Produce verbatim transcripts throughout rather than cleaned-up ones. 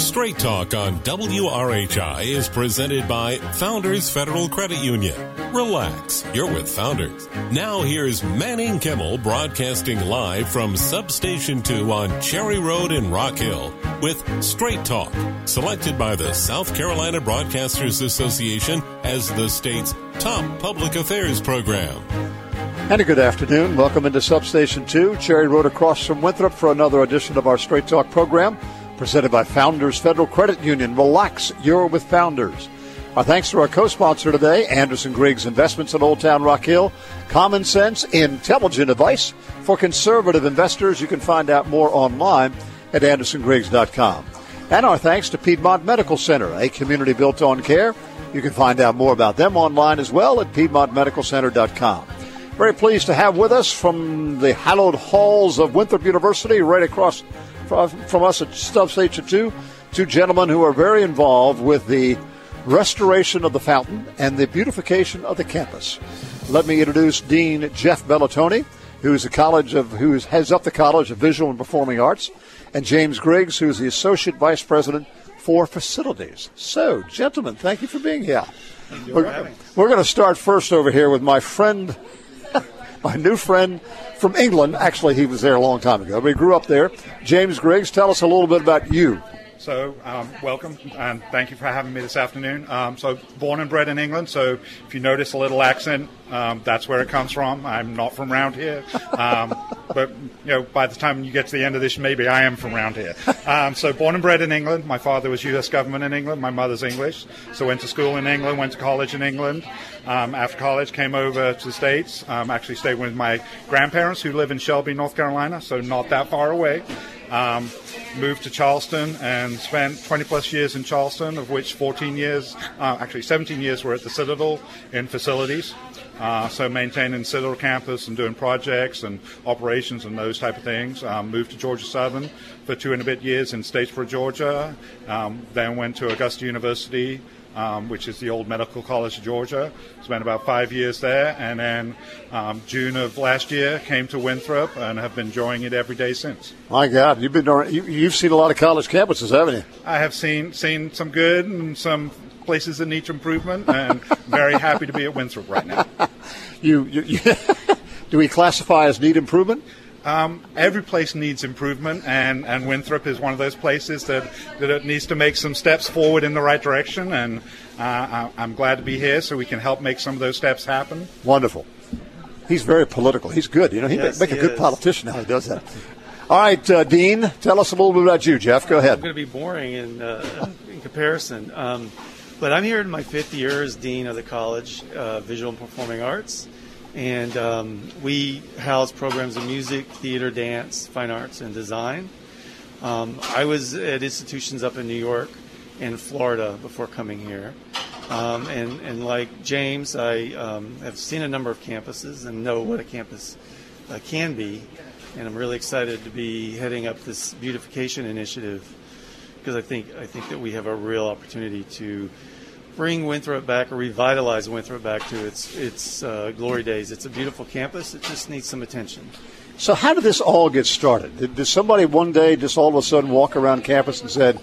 Straight Talk on W R H I is presented by Founders Federal Credit Union. Relax, you're with Founders. Now here's Manning Kimmel broadcasting live from Substation two on Cherry Road in Rock Hill with Straight Talk, selected by the South Carolina Broadcasters Association as the state's top public affairs program. And a good afternoon. Welcome into Substation two, Cherry Road across from Winthrop for another edition of our Straight Talk program, presented by Founders Federal Credit Union. Relax, you're with Founders. Our thanks to our co-sponsor today, Anderson Griggs Investments in Old Town Rock Hill. Common sense, intelligent advice for conservative investors. You can find out more online at anderson griggs dot com. And our thanks to Piedmont Medical Center, a community built on care. You can find out more about them online as well at piedmont medical center dot com. Very pleased to have with us from the hallowed halls of Winthrop University, right across from, from us at Substation two, two gentlemen who are very involved with the restoration of the fountain and the beautification of the campus. Let me introduce Dean Jeff Bellatoni, who's the college of who heads up the College of Visual and Performing Arts, and James Griggs, who's the Associate Vice President for Facilities. So, gentlemen, thank you for being here. Thank you we're for having us. We're going to start first over here with my friend, my new friend from England. Actually, he was there a long time ago, but he grew up there. James Griggs, tell us a little bit about you. So, um, welcome, and thank you for having me this afternoon. Um, so, born and bred in England, so if you notice a little accent, um, that's where it comes from. I'm not from around here, um, but, you know, by the time you get to the end of this, maybe I am from around here. Um, so, born and bred in England. My father was U S government in England. My mother's English, so went to school in England, went to college in England. Um, after college, came over to the States, um, actually stayed with my grandparents who live in Shelby, North Carolina, so not that far away. Um, moved to Charleston and spent twenty plus years in Charleston, of which fourteen years, uh, actually seventeen years were at the Citadel in facilities. Uh, so maintaining Citadel campus and doing projects and operations and those type of things. Um, moved to Georgia Southern for two and a bit years in Statesboro, Georgia. Um, then went to Augusta University, Um, which is the old Medical College of Georgia. Spent about five years there, and then um, June of last year came to Winthrop and have been enjoying it every day since. My God, you've been you, you've seen a lot of college campuses, haven't you? I have seen seen some good and some places that need improvement, and very happy to be at Winthrop right now. you, you, you do we classify as need improvement? Um, every place needs improvement, and, and Winthrop is one of those places that, that it needs to make some steps forward in the right direction, and uh, I'm glad to be here so we can help make some of those steps happen. Wonderful. He's very political. He's good. You know, he yes, make, make a good is. politician how he does that. All right, uh, Dean, tell us a little bit about you, Jeff. Go ahead. I'm going to be boring in, uh, in comparison, um, but I'm here in my fifth year as Dean of the College of Visual and Performing Arts. And um, we house programs of music, theater, dance, fine arts, and design. Um, I was at institutions up in New York and Florida before coming here. Um, and, and like James, I um, have seen a number of campuses and know what a campus uh, can be. And I'm really excited to be heading up this beautification initiative because I think I think that we have a real opportunity to bring Winthrop back or revitalize Winthrop back to its its uh, glory days. It's a beautiful campus. It just needs some attention. So how did this all get started? Did, did somebody one day just all of a sudden walk around campus and said,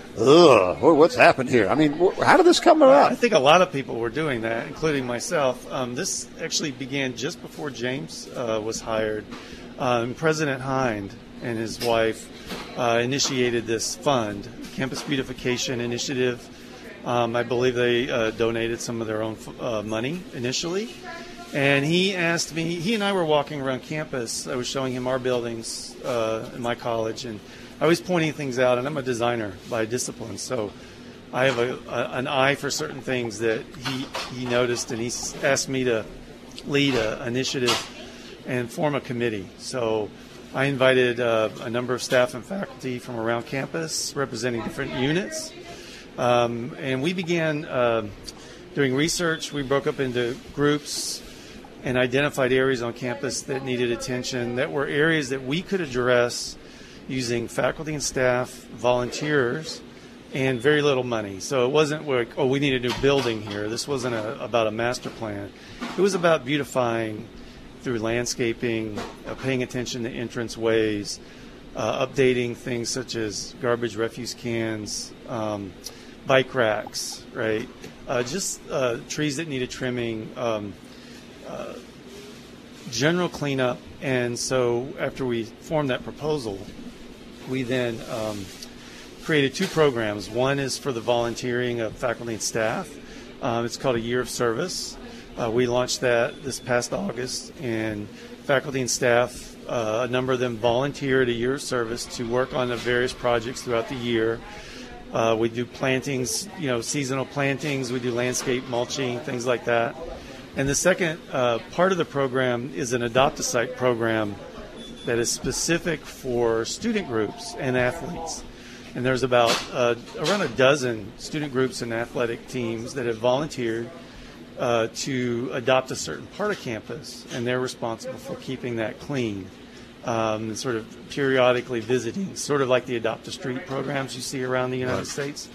ugh, what's happened here? I mean, how did this come about? I think a lot of people were doing that, including myself. Um, this actually began just before James uh, was hired. Um, President Hind and his wife uh, initiated this fund, Campus Beautification Initiative. Um, I believe they uh, donated some of their own uh, money initially. And he asked me, he and I were walking around campus. I was showing him our buildings uh, in my college, and I was pointing things out, and I'm a designer by discipline. So I have a, a, an eye for certain things that he, he noticed, and he asked me to lead an initiative and form a committee. So I invited uh, a number of staff and faculty from around campus representing different units. Um, and we began uh, doing research. We broke up into groups and identified areas on campus that needed attention, that were areas that we could address using faculty and staff, volunteers, and very little money. So it wasn't like, oh, we need a new building here. This wasn't a, about a master plan. It was about beautifying through landscaping, uh, paying attention to entrance ways, uh, updating things such as garbage refuse cans, um, bike racks, right? Uh, just uh, trees that needed trimming, um, uh, general cleanup. And so after we formed that proposal, we then um, created two programs. One is for the volunteering of faculty and staff. Um, it's called A Year of Service. Uh, we launched that this past August, and faculty and staff, uh, a number of them volunteered a year of service to work on the various projects throughout the year. Uh, we do plantings, you know, seasonal plantings. We do landscape mulching, things like that. And the second uh, part of the program is an Adopt-A-Site program that is specific for student groups and athletes. And there's about uh, around a dozen student groups and athletic teams that have volunteered uh, to adopt a certain part of campus, and they're responsible for keeping that clean um, and sort of periodically visiting, sort of like the Adopt-A-Street programs you see around the United right. States.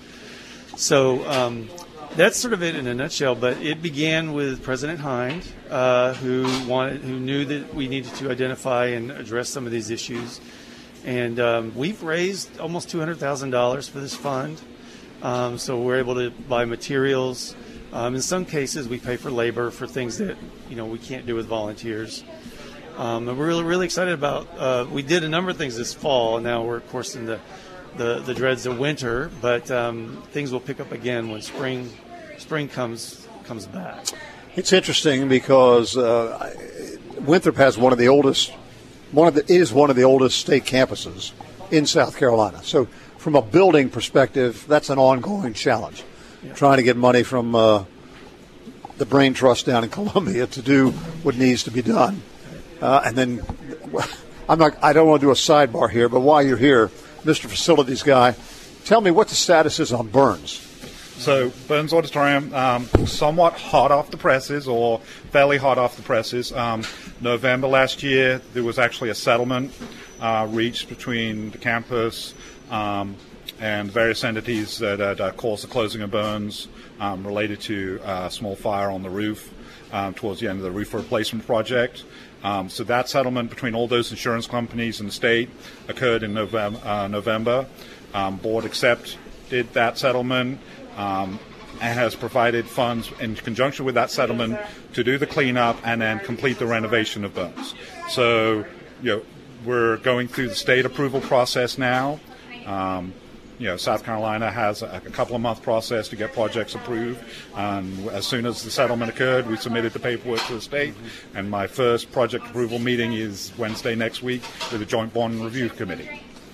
So um, that's sort of it in a nutshell, but it began with President Hind, uh, who wanted, who knew that we needed to identify and address some of these issues. And um, we've raised almost two hundred thousand dollars for this fund. Um, so we're able to buy materials. Um, in some cases, we pay for labor for things that, you know, we can't do with volunteers. Um, and we're really, really excited about, uh, we did a number of things this fall, and now we're, of course, in the, the, the dreads of winter, but um, things will pick up again when spring spring comes comes back. It's interesting because uh, Winthrop has one of the oldest One of the is one of the oldest state campuses in South Carolina. So from a building perspective, that's an ongoing challenge, yeah. trying to get money from uh, the Brain Trust down in Columbia to do what needs to be done. Uh, and then I'm not, I don't want to do a sidebar here, but while you're here, Mister Facilities Guy, tell me what the status is on Burns. So Burns Auditorium, um, somewhat hot off the presses, or fairly hot off the presses. Um, November last year, there was actually a settlement uh, reached between the campus um, and various entities that had uh, caused the closing of Burns um, related to a small fire on the roof um, towards the end of the roof replacement project. Um, so that settlement between all those insurance companies and the state occurred in November. Uh, November. Um, board accepted that settlement. Um, and has provided funds in conjunction with that settlement to do the cleanup and then complete the renovation of Burns. So, you know, we're going through the state approval process now. Um, you know, South Carolina has a, a couple of month process to get projects approved. And as soon as the settlement occurred, we submitted the paperwork to the state. And my first project approval meeting is Wednesday next week with the Joint Bond Review Committee.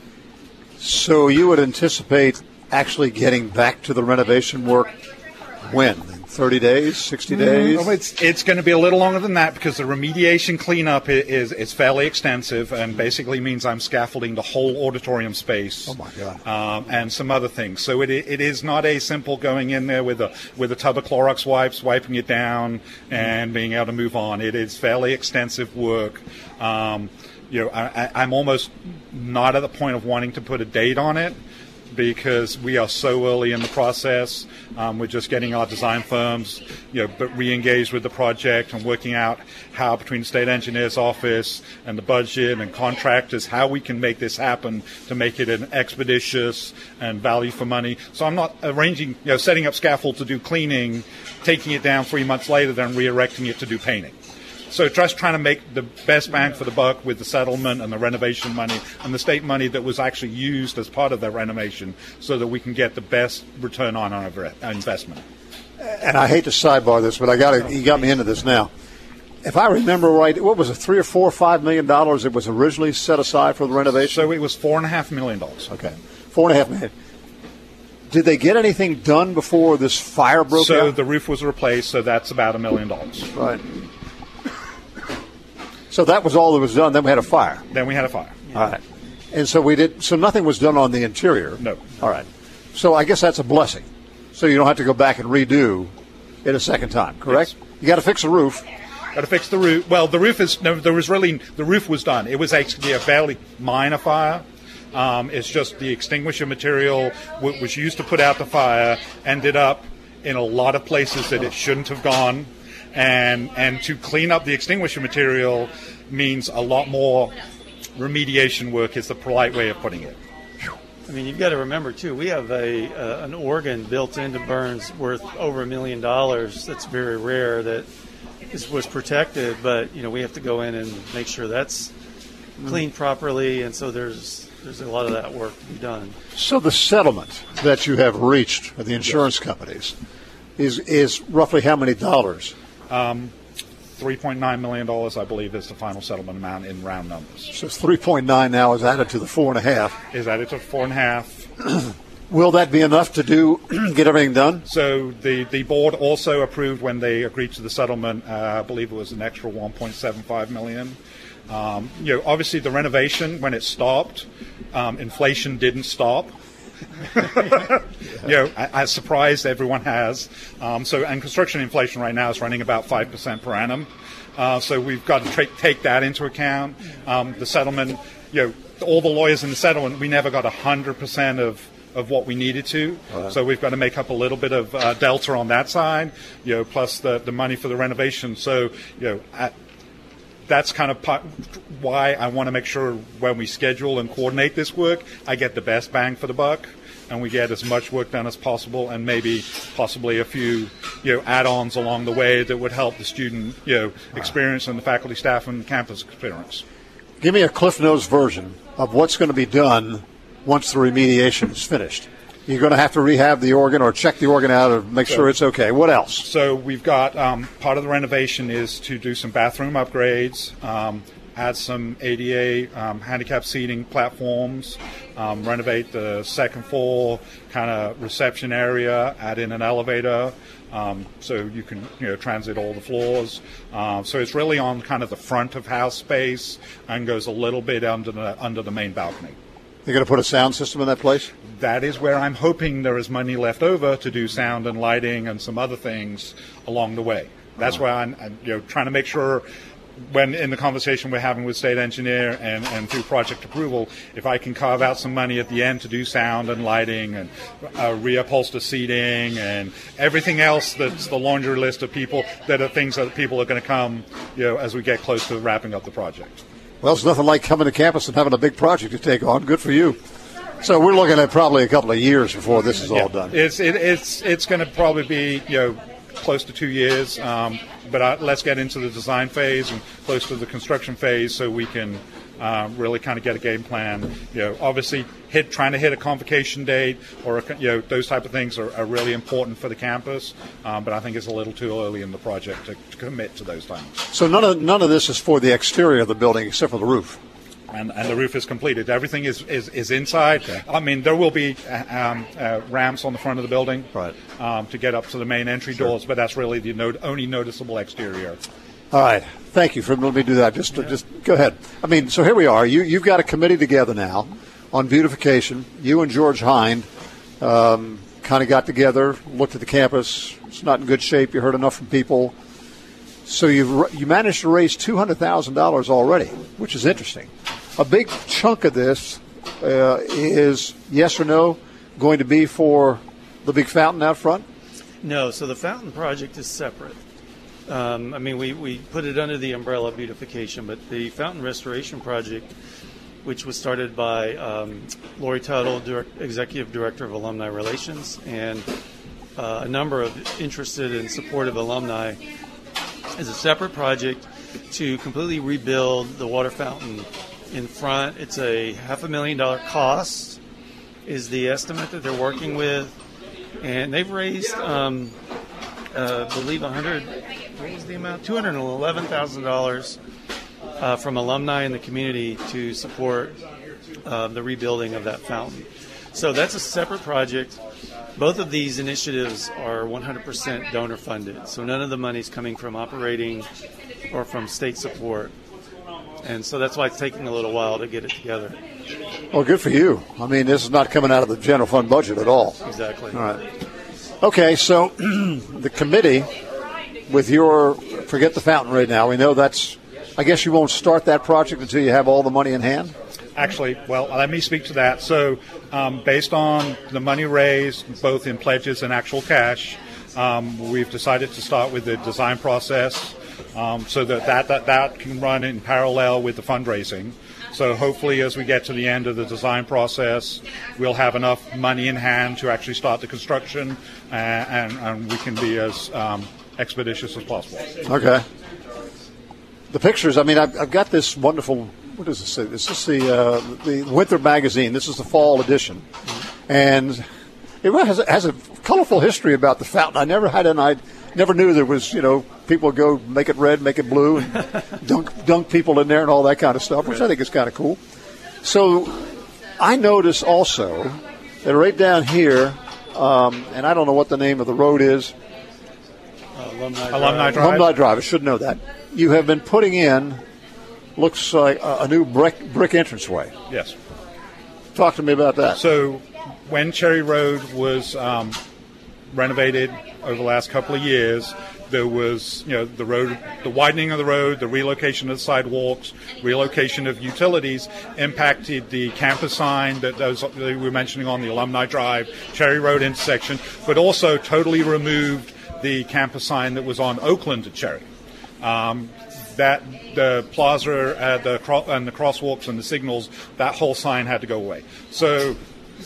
So you would anticipate actually getting back to the renovation work when? In thirty days, sixty days? Mm, it's it's going to be a little longer than that because the remediation cleanup is is fairly extensive and basically means I'm scaffolding the whole auditorium space. Oh my God! Um, and some other things. So it it is not a simple going in there with a with a tub of Clorox wipes, wiping it down, and being able to move on. It is fairly extensive work. Um, you know, I, I'm almost not at the point of wanting to put a date on it, because we are so early in the process. Um, we're just getting our design firms, you know, but re-engaged with the project and working out how between the state engineer's office and the budget and contractors, how we can make this happen to make it an expeditious and value for money. So I'm not arranging, you know, setting up scaffold to do cleaning, taking it down three months later, then re-erecting it to do painting. So just trying to make the best bang for the buck with the settlement and the renovation money and the state money that was actually used as part of that renovation so that we can get the best return on our investment. And I hate to sidebar this, but I got you got me into this now. If I remember right, what was it, three or four or five million dollars it was originally set aside for the renovation? So it was four and a half million dollars. Okay, four and a half million. Did they get anything done before this fire broke so out? So the roof was replaced, so that's about a million dollars. Right. So that was all that was done. Then we had a fire. Then we had a fire. Yeah. All right. And so we did. So nothing was done on the interior. No. All right. So I guess that's a blessing. So you don't have to go back and redo it a second time, correct? Yes. You got to fix the roof. Got to fix the roof. Well, the roof is no. There was really the roof was done. It was actually a fairly minor fire. Um, it's just the extinguisher material w- was used to put out the fire. Ended up in a lot of places that it shouldn't have gone. And and to clean up the extinguisher material means a lot more remediation work is the polite way of putting it. I mean, you've got to remember, too, we have a uh, an organ built into Burns worth over a million dollars that's very rare that is, was protected, but, you know, we have to go in and make sure that's cleaned properly, and so there's there's a lot of that work to be done. So the settlement that you have reached with the insurance yes. companies is is roughly how many dollars? Um, three point nine million dollars, I believe, is the final settlement amount in round numbers. So it's three point nine now is added to the four and a half. Is added to four and a half. Will that be enough to do get everything done? So the, the board also approved when they agreed to the settlement, uh, I believe it was an extra one point seven five million dollars. Um, you know, obviously the renovation, when it stopped, um, inflation didn't stop. yeah. You know, as surprised everyone has. Um, so, and construction inflation right now is running about five percent per annum. Uh, so we've got to tra- take that into account. Um, the settlement, you know, all the lawyers in the settlement, we never got one hundred percent of, of what we needed to. Uh-huh. So we've got to make up a little bit of uh, delta on that side, you know, plus the, the money for the renovation. So, you know, at, that's kind of part, why I want to make sure when we schedule and coordinate this work, I get the best bang for the buck, and we get as much work done as possible, and maybe possibly a few, you know, add-ons along the way that would help the student, you know, experience and the faculty, staff, and campus experience. Give me a Cliff Notes version of what's going to be done once the remediation is finished. You're going to have to rehab the organ or check the organ out and make so, sure it's okay. What else? So we've got um, part of the renovation is to do some bathroom upgrades, um, add some A D A um, handicap seating platforms, um, renovate the second floor kind of reception area, add in an elevator um, so you can you know transit all the floors. Uh, so it's really on kind of the front of house space and goes a little bit under the under the main balcony. You're going to put a sound system in that place? That is where I'm hoping there is money left over to do sound and lighting and some other things along the way. That's uh-huh. why I'm, I'm you know trying to make sure when in the conversation we're having with state engineer and, and through project approval, if I can carve out some money at the end to do sound and lighting and uh, reupholster seating and everything else that's the laundry list of people that are things that people are going to come you know as we get close to wrapping up the project. Well, it's nothing like coming to campus and having a big project to take on. Good for you. So we're looking at probably a couple of years before this is yeah, all done. It's it, it's it's going to probably be you know close to two years, um, but uh, let's get into the design phase and close to the construction phase so we can uh, really kind of get a game plan. You know, obviously, hit trying to hit a convocation date or a, you know those type of things are, are really important for the campus. Um, but I think it's a little too early in the project to, to commit to those times. So none of none of this is for the exterior of the building except for the roof. And, and the roof is completed. Everything is, is, is inside. Okay. I mean, there will be uh, um, uh, ramps on the front of the building right. um, to get up to the main entry sure. doors, but that's really the no- only noticeable exterior. All right. Thank you for letting me do that. Just, yeah. just go ahead. I mean, so here we are. You, you've got a committee together now on beautification. You and George Hind um, kind of got together, looked at the campus. It's not in good shape. You heard enough from people. So you've you managed to raise two hundred thousand dollars already, which is interesting. A big chunk of this uh, is, yes or no, going to be for the big fountain out front? No, so the fountain project is separate. Um, I mean, we, we put it under the umbrella of beautification, but the fountain restoration project, which was started by um, Lori Tuttle, direct, Executive Director of Alumni Relations, and uh, a number of interested and supportive alumni, is a separate project to completely rebuild the water fountain in front. It's a half a million dollar cost is the estimate that they're working with, and they've raised, um, uh, I believe, one hundred. What was the amount? Two hundred eleven thousand dollars uh, from alumni in the community to support uh, the rebuilding of that fountain. So that's a separate project. Both of these initiatives are one hundred percent donor funded, so none of the money is coming from operating or from state support. And so that's why it's taking a little while to get it together. Well, good for you. I mean, this is not coming out of the general fund budget at all. Exactly. All right. Okay, so the committee, with your, forget the fountain right now, we know that's, I guess you won't start that project until you have all the money in hand? Actually, well, let me speak to that. So um, based on the money raised, both in pledges and actual cash, um, we've decided to start with the design process um, so that that, that that can run in parallel with the fundraising. So hopefully as we get to the end of the design process, we'll have enough money in hand to actually start the construction, uh, and, and we can be as um, expeditious as possible. Okay. The pictures, I mean, I've, I've got this wonderful, what does this say? This is the, uh, the Winthrop magazine. This is the fall edition. And it has, has a colorful history about the fountain. I never had an I never knew there was, you know, people would go make it red, make it blue, and dunk, dunk people in there and all that kind of stuff, which I think is kind of cool. So I notice also that right down here, um, and I don't know what the name of the road is. Uh, Alumni, Alumni Drive. Drive. Alumni Drive. I should know that. You have been putting in, looks like a, a new brick, brick entranceway. Yes. Talk to me about that. So when Cherry Road was um, renovated over the last couple of years, there was, you know, the road, the widening of the road, the relocation of the sidewalks, relocation of utilities impacted the campus sign that those that we were mentioning on the Alumni Drive, Cherry Road intersection, but also totally removed the campus sign that was on Oakland to Cherry. Um, that the plaza uh, the cro- and the crosswalks and the signals, that whole sign had to go away. So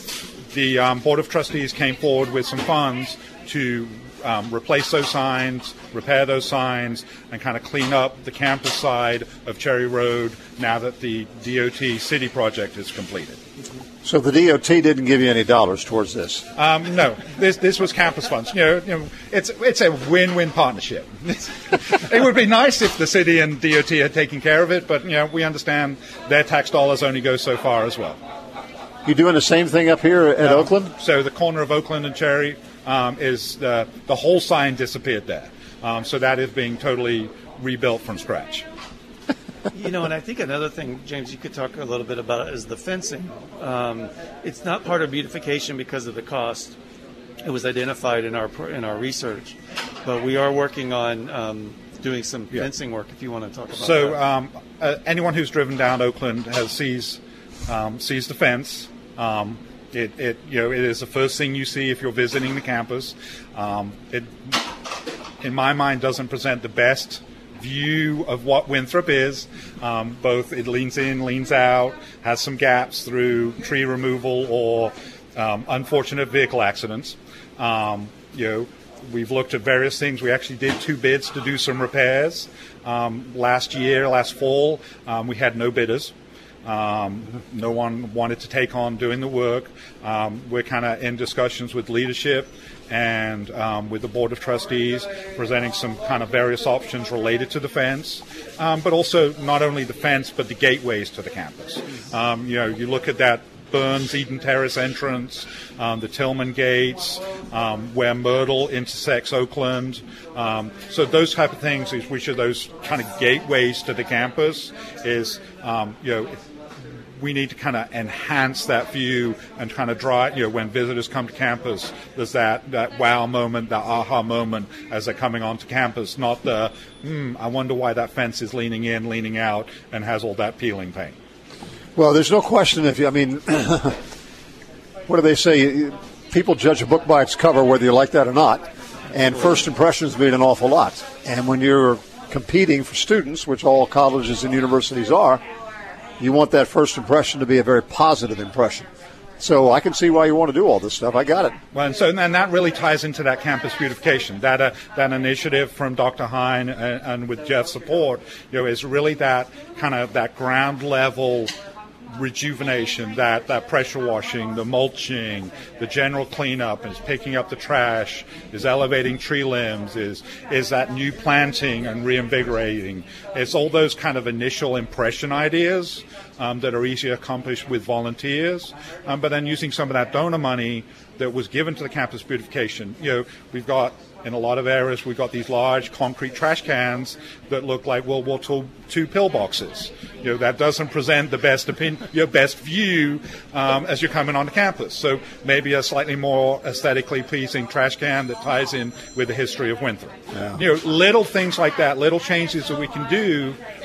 the um, Board of Trustees came forward with some funds to um, replace those signs, repair those signs, and kind of clean up the campus side of Cherry Road now that the D O T city project is completed. So the D O T didn't give you any dollars towards this? Um, no, this this was campus funds. You know, you know, it's it's a win-win partnership. It would be nice if the city and D O T had taken care of it, but you know, we understand their tax dollars only go so far as well. You doing the same thing up here at Um, Oakland? So the corner of Oakland and Cherry um, is the the whole sign disappeared there. Um, so that is being totally rebuilt from scratch. You know, and I think another thing, James, you could talk a little bit about is the fencing. Um, it's not part of beautification because of the cost. It was identified in our in our research, but we are working on um, doing some Yeah. fencing work. If you want to talk about So that. um, uh, anyone who's driven down Oakland has sees um, sees the fence. Um, it, it you know it is the first thing you see if you're visiting the campus. Um, it, in my mind, doesn't present the best view of what Winthrop is. Um, both it leans in, leans out, has some gaps through tree removal or um, unfortunate vehicle accidents. Um, you know, we've looked at various things. We actually did two bids to do some repairs um, last year, last fall. Um, we had no bidders. Um, no one wanted to take on doing the work. Um, we're kind of in discussions with leadership and um, with the Board of Trustees, presenting some kind of various options related to the fence, um, but also not only the fence, but the gateways to the campus. Um, you know, you look at that Burns Eden Terrace entrance, um, the Tillman Gates, um, where Myrtle intersects Oakland. Um, so those type of things, is which are those kind of gateways to the campus, is um, you know. We need to kind of enhance that view and kind of draw it, you know, when visitors come to campus, there's that, that wow moment, that aha moment as they're coming onto campus, not the, hmm, I wonder why that fence is leaning in, leaning out, and has all that peeling paint. Well, there's no question if you, I mean, what do they say? People judge a book by its cover, whether you like that or not, and first impressions mean an awful lot. And when you're competing for students, which all colleges and universities are, you want that first impression to be a very positive impression. So I can see why you want to do all this stuff. I got it. Well, and so and that really ties into that campus beautification. That uh, that initiative from Doctor Hine and, and with Jeff's support, you know, is really that kind of that ground level rejuvenation, that, that pressure washing, the mulching, the general cleanup, is picking up the trash, is elevating tree limbs, is is that new planting and reinvigorating. It's all those kind of initial impression ideas um, that are easily accomplished with volunteers, um, but then using some of that donor money that was given to the campus beautification. You know, we've got, in a lot of areas, we've got these large concrete trash cans that look like World War Two pillboxes. You know, that doesn't present the best opinion, your best view um, as you're coming onto campus. So maybe a slightly more aesthetically pleasing trash can that ties in with the history of Winthrop. Yeah. You know, little things like that, little changes that we can do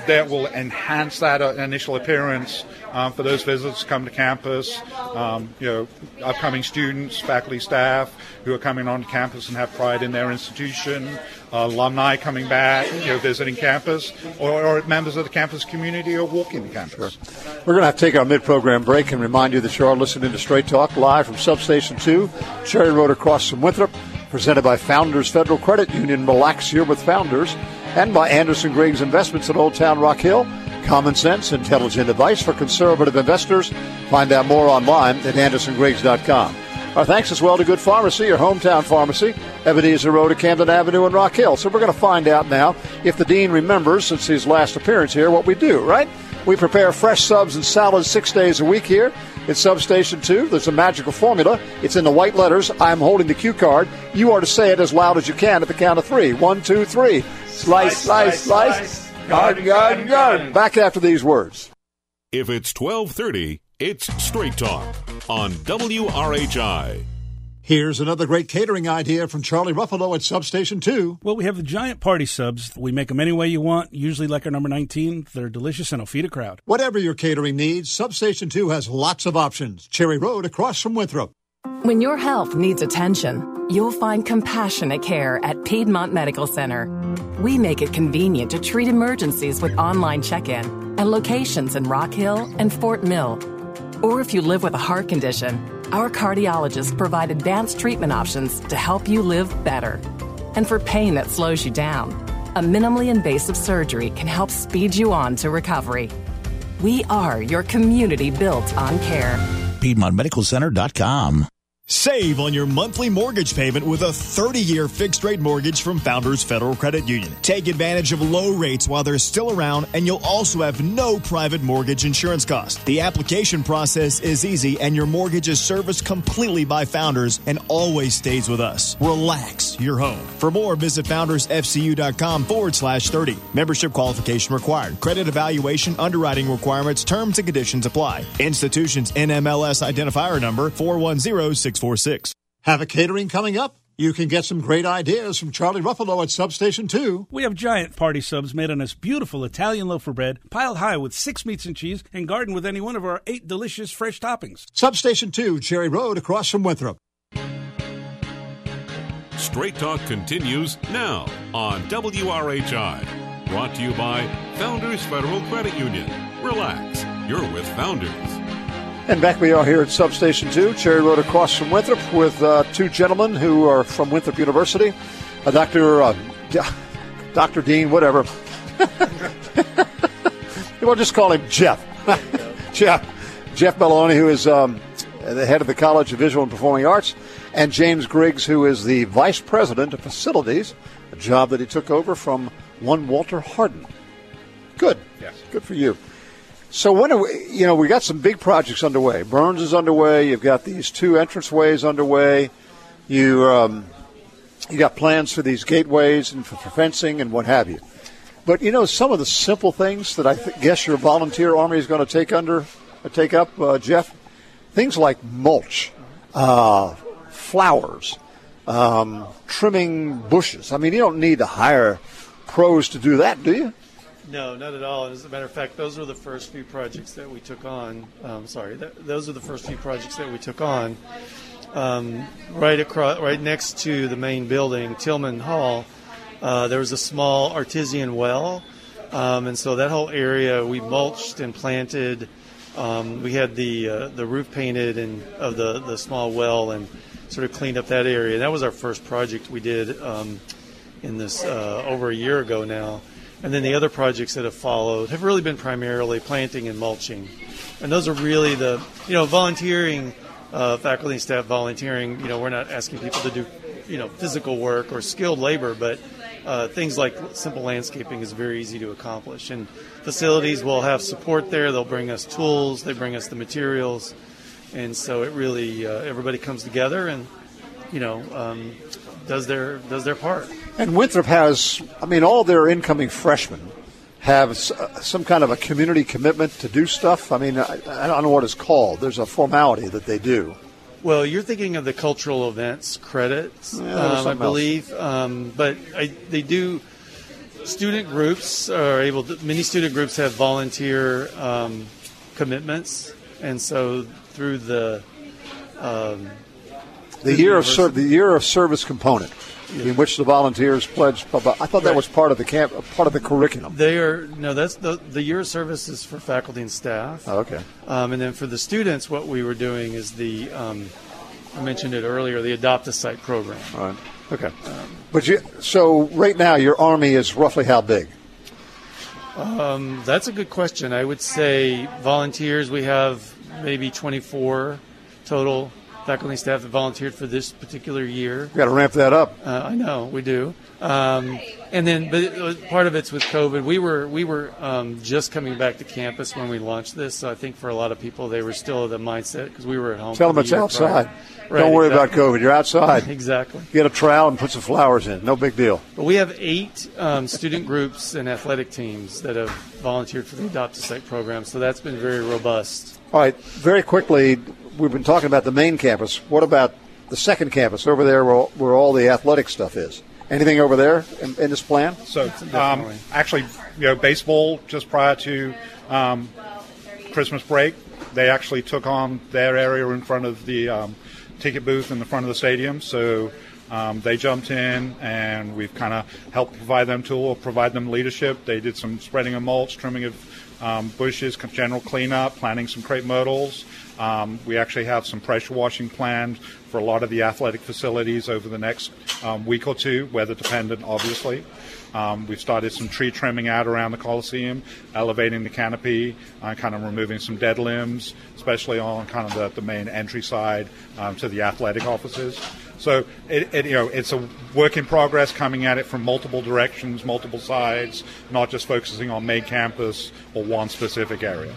that will enhance that uh, initial appearance um, for those visitors to come to campus. Um, you know, upcoming students, faculty, staff who are coming on campus and have pride in their institution, uh, alumni coming back, you know, visiting campus, or, or members of the campus community or walking the campus. Sure. We're going to have to take our mid-program break and remind you that you are listening to Straight Talk live from Substation two, Cherry Road across from Winthrop, presented by Founders Federal Credit Union. Relax here with Founders, and by Anderson Griggs Investments at Old Town Rock Hill. Common sense, intelligent advice for conservative investors. Find out more online at anderson griggs dot com. Our thanks as well to Good Pharmacy, your hometown pharmacy, Ebenezer Road at Camden Avenue and Rock Hill. So we're going to find out now if the dean remembers, since his last appearance here, what we do, right? We prepare fresh subs and salads six days a week here at Substation two. There's a magical formula. It's in the white letters. I'm holding the cue card. You are to say it as loud as you can at the count of three. One, two, three. Slice, slice, slice. slice. Garden, garden, garden. Back after these words. If it's twelve thirty, it's Straight Talk on W R H I. Here's another great catering idea from Charlie Ruffalo at Substation two. Well, we have the giant party subs. We make them any way you want, usually like our number nineteen. They're delicious and will feed a crowd. Whatever your catering needs, Substation two has lots of options. Cherry Road across from Winthrop. When your health needs attention, you'll find compassionate care at Piedmont Medical Center. We make it convenient to treat emergencies with online check-in and locations in Rock Hill and Fort Mill. Or if you live with a heart condition, our cardiologists provide advanced treatment options to help you live better. And for pain that slows you down, a minimally invasive surgery can help speed you on to recovery. We are your community built on care. Piedmont Medical Center dot com. Save on your monthly mortgage payment with a thirty-year fixed-rate mortgage from Founders Federal Credit Union. Take advantage of low rates while they're still around, and you'll also have no private mortgage insurance cost. The application process is easy, and your mortgage is serviced completely by Founders and always stays with us. Relax your home. For more, visit foundersfcu.com forward slash 30. Membership qualification required. Credit evaluation, underwriting requirements, terms and conditions apply. Institution's N M L S identifier number four one zero six four six. Have a catering coming up? You can get some great ideas from Charlie Ruffalo at Substation two. We have giant party subs made on this beautiful Italian loaf of bread, piled high with six meats and cheese, and garnished with any one of our eight delicious fresh toppings. Substation two, Cherry Road, across from Winthrop. Straight Talk continues now on W R H I. Brought to you by Founders Federal Credit Union. Relax, you're with Founders. And back we are here at Substation two, Cherry Road across from Winthrop, with uh, two gentlemen who are from Winthrop University, uh, Doctor Uh, D- Doctor Dean, whatever. We'll just call him Jeff. Jeff. Jeff Belloni, who is um, the head of the College of Visual and Performing Arts, and James Griggs, who is the vice president of facilities, a job that he took over from one Walter Hardin. Good. Yes. Good for you. So when are we, you know, we got some big projects underway. Burns is underway. You've got these two entranceways underway. You um, you got plans for these gateways and for, for fencing and what have you. But you know, some of the simple things that I th- guess your volunteer army is going to take under, uh, take up, uh, Jeff. Things like mulch, uh, flowers, um, trimming bushes. I mean, you don't need to hire pros to do that, do you? No, not at all. As a matter of fact, those were the first few projects that we took on. Um, sorry, that, those are the first few projects that we took on. Um, right across, right next to the main building, Tillman Hall, uh, there was a small artesian well, um, and so that whole area we mulched and planted. Um, we had the uh, the roof painted and of the the small well and sort of cleaned up that area. That was our first project we did um, in this uh, over a year ago now. And then the other projects that have followed have really been primarily planting and mulching. And those are really the, you know, volunteering, uh, faculty and staff volunteering. You know, we're not asking people to do, you know, physical work or skilled labor, but uh, things like simple landscaping is very easy to accomplish. And facilities will have support there. They'll bring us tools. They bring us the materials. And so it really, uh, everybody comes together and, you know, um, does their does their part. And Winthrop has, I mean, all their incoming freshmen have some kind of a community commitment to do stuff. I mean, I, I don't know what it's called. There's a formality that they do. Well, you're thinking of the cultural events credits, yeah, um, I believe. Um, but I, they do, student groups are able to, many student groups have volunteer um, commitments, and so through the um, the year of ser- the year of service component, yeah. in which the volunteers pledged. I thought that right. was part of the camp, part of the curriculum. They are no, that's the the year of service is for faculty and staff. Oh, okay, um, and then for the students, what we were doing is the um, I mentioned it earlier, the Adopt a Site program. All right. Okay. Um, but you, so right now your Army is roughly how big? Um, that's a good question. I would say volunteers, we have maybe twenty-four total faculty and staff that volunteered for this particular year. We've got to ramp that up. Uh, I know, we do. Um, and then, but it was, part of it's with COVID. We were we were um, just coming back to campus when we launched this, so I think for a lot of people, they were still the mindset because we were at home. Tell them the it's outside. Prior. Right, Don't worry exactly. about COVID. You're outside. Exactly. Get a trowel and put some flowers in. No big deal. But we have eight um, student groups and athletic teams that have volunteered for the Adopt a Site program, so that's been very robust. All right. Very quickly, we've been talking about the main campus. What about the second campus over there where, where all the athletic stuff is? Anything over there in, in this plan? So, um, actually, you know, baseball just prior to um, Christmas break, they actually took on their area in front of the um, ticket booth in the front of the stadium. So um, they jumped in, and we've kind of helped provide them tool, provide them leadership. They did some spreading of mulch, trimming of um, bushes, general cleanup, planting some crepe myrtles. Um, we actually have some pressure washing planned for a lot of the athletic facilities over the next um, week or two, weather dependent, obviously. Um, we've started some tree trimming out around the Coliseum, elevating the canopy, uh, kind of removing some dead limbs, especially on kind of the, the main entry side um, to the athletic offices. So it, it, you know, it's a work in progress, coming at it from multiple directions, multiple sides, not just focusing on main campus or one specific area.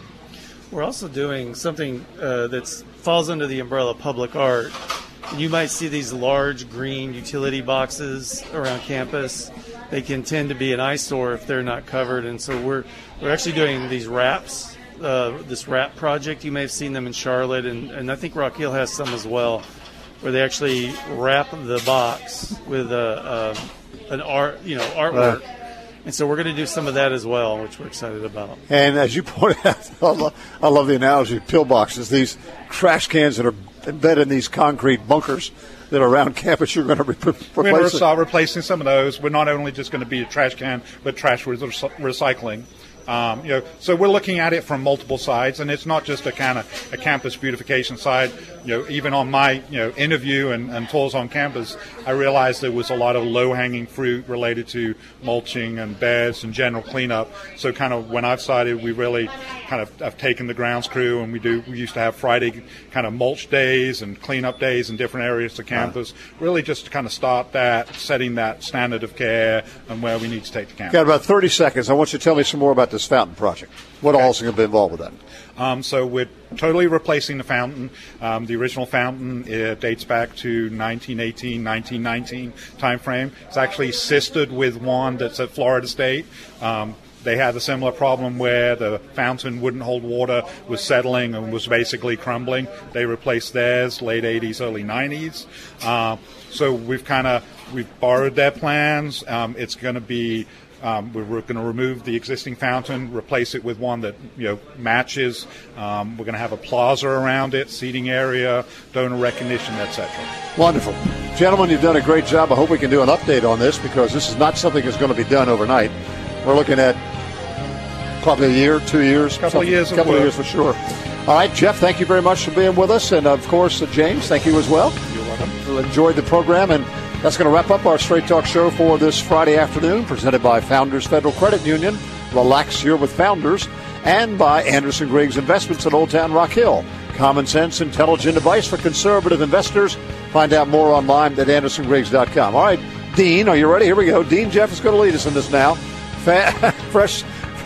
We're also doing something uh, that falls under the umbrella of public art. You might see these large green utility boxes around campus. They can tend to be an eyesore if they're not covered, and so we're we're actually doing these wraps, uh, this wrap project. You may have seen them in Charlotte, and, and I think Rock Hill has some as well, where they actually wrap the box with a, a an art, you know, artwork. Uh. And so we're going to do some of that as well, which we're excited about. And as you pointed out, I love, I love the analogy of pillboxes, these trash cans that are embedded in these concrete bunkers that are around campus. You're going to re- replace We're going to start it. replacing some of those. We're not only just going to be a trash can, but trash re- recycling. Um, you know, so we're looking at it from multiple sides, and it's not just a kind of a campus beautification side. You know, even on my you know interview and, and tours on campus, I realized there was a lot of low-hanging fruit related to mulching and beds and general cleanup. So, kind of when I've started, we really kind of have taken the grounds crew, and we do. We used to have Friday kind of mulch days and cleanup days in different areas of campus. Wow. Really, just to kind of start that, setting that standard of care and where we need to take the campus. Got about thirty seconds. I want you to tell me some more about this fountain project. What okay. all is going to be involved with that? Um, so we're totally replacing the fountain. Um, the original fountain it dates back to nineteen eighteen, nineteen nineteen time frame. It's actually sistered with one that's at Florida State. Um, they had a similar problem where the fountain wouldn't hold water, was settling, and was basically crumbling. They replaced theirs late eighties, early nineties. Uh, so we've kind of we've borrowed their plans. Um, it's going to be Um, we're going to remove the existing fountain, replace it with one that you know matches. Um, we're going to have a plaza around it, seating area, donor recognition, et cetera. Wonderful. Gentlemen, you've done a great job. I hope we can do an update on this because this is not something that's going to be done overnight. We're looking at probably a year, two years. A couple of years. A couple of years for sure. All right, Jeff, thank you very much for being with us. And, of course, uh, James, thank you as well. You're welcome. We enjoyed the program. And that's going to wrap up our Straight Talk show for this Friday afternoon, presented by Founders Federal Credit Union. Relax, you're with Founders. And by Anderson Griggs Investments in Old Town Rock Hill. Common sense, intelligent advice for conservative investors. Find out more online at anderson griggs dot com. All right, Dean, are you ready? Here we go. Dean Jeff is going to lead us in this now. Fa- fresh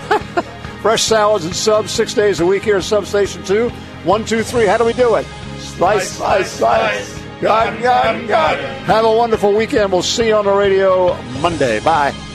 fresh salads and subs six days a week here at Substation two. One, two, three. How do we do it? Slice, slice, slice. slice. Got, got, got. Have a wonderful weekend. We'll see you on the radio Monday. Bye.